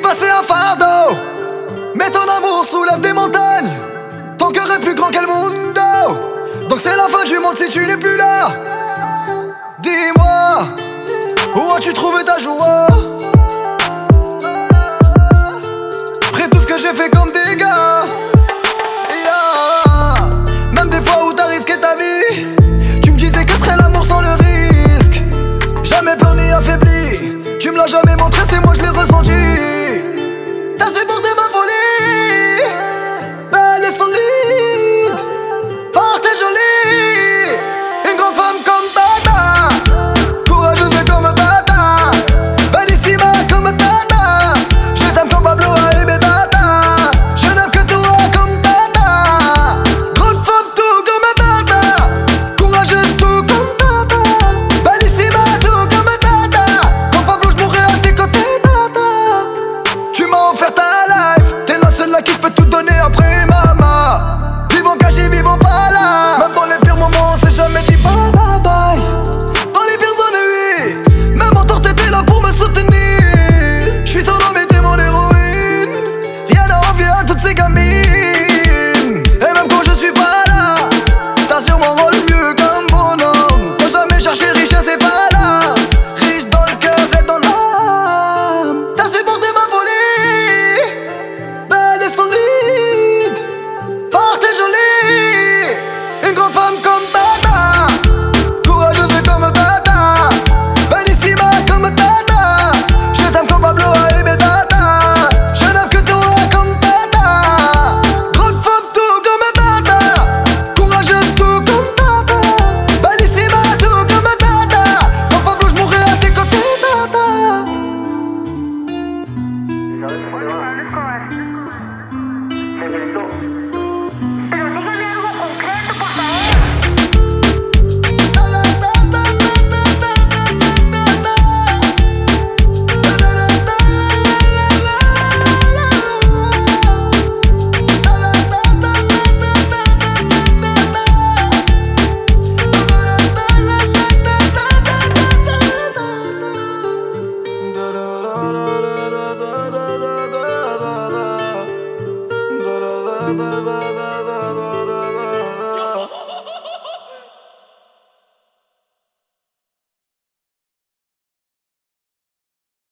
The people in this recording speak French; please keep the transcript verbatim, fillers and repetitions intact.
passé un fardeau, mais ton amour soulève des montagnes. Ton cœur est plus grand qu'El Mundo, donc c'est la fin du monde si tu n'es plus là. Dis-moi, où as-tu trouvé ta joie? Après tout ce que j'ai fait comme dégâts, yeah. Même des fois où t'as risqué ta vie, tu me disais que serait l'amour sans le risque. Jamais peur ni affaibli, tu me l'as jamais montré, c'est moi je l'ai ressenti. T'as supporté ma